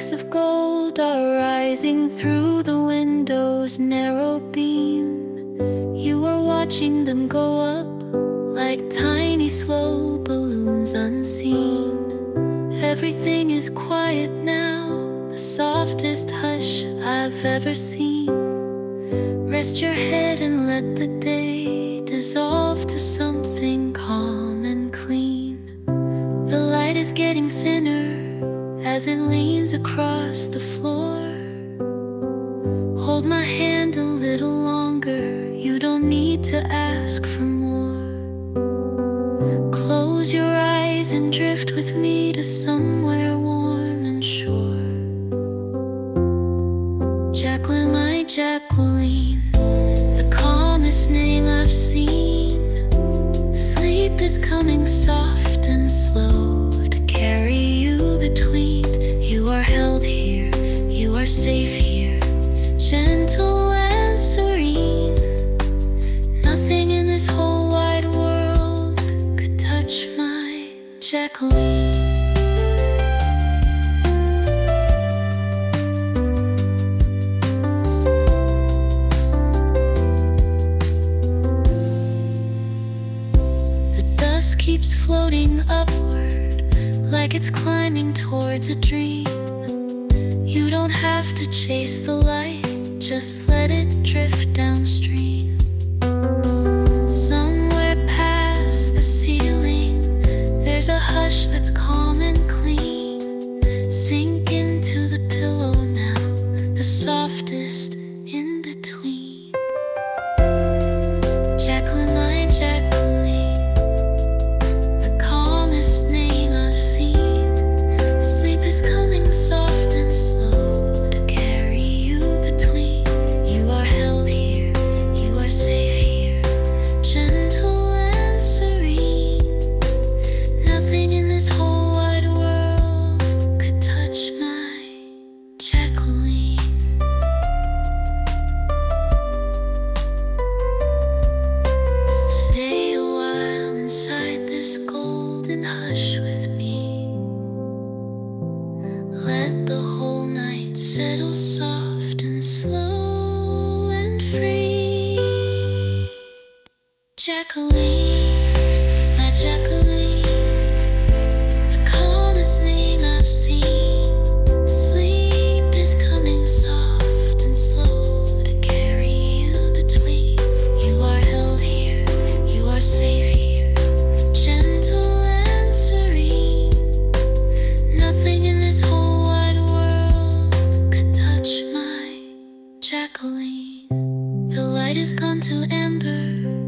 Sparks of gold are rising through the window's narrow beam. You are watching them go up like tiny slow balloons unseen. Everything is quiet now, the softest hush I've ever seen. Rest your head and let the day dissolve to something calm and clean. The light is getting thinner as it leans across the floor. Hold my hand a little longer, you don't need to ask for more. Close your eyes and drift with me to somewhere warm and sure. Jacqueline, my Jacqueline, the calmest name I've seen. Sleep is coming soft and slow to carry you between. You are held here, you are safe here, gentle and serene. Nothing in this whole wide world could touch my Jacqueline. Keeps floating upward like it's climbing towards a dream. You don't have to chase the light, just let it drift downstream. Somewhere past the ceiling, there's a hush that's calm and clean. Sink into the pillow now, the softest in between. Jacqueline, my Jacqueline, coming soft and slow to carry you between. You are held here, you are safe here, gentle and serene. Nothing in this whole wide world could touch my Jacqueline. Stay a while inside this golden hush with me. Let the whole night settle soft and slow and free. Jacqueline, my Jacqueline, the calmest name I've seen. Sleep is coming soft and slow to carry you between. You are held here, you are safe here, gentle and serene. Nothing in this whole Jacqueline. The light has gone to amber,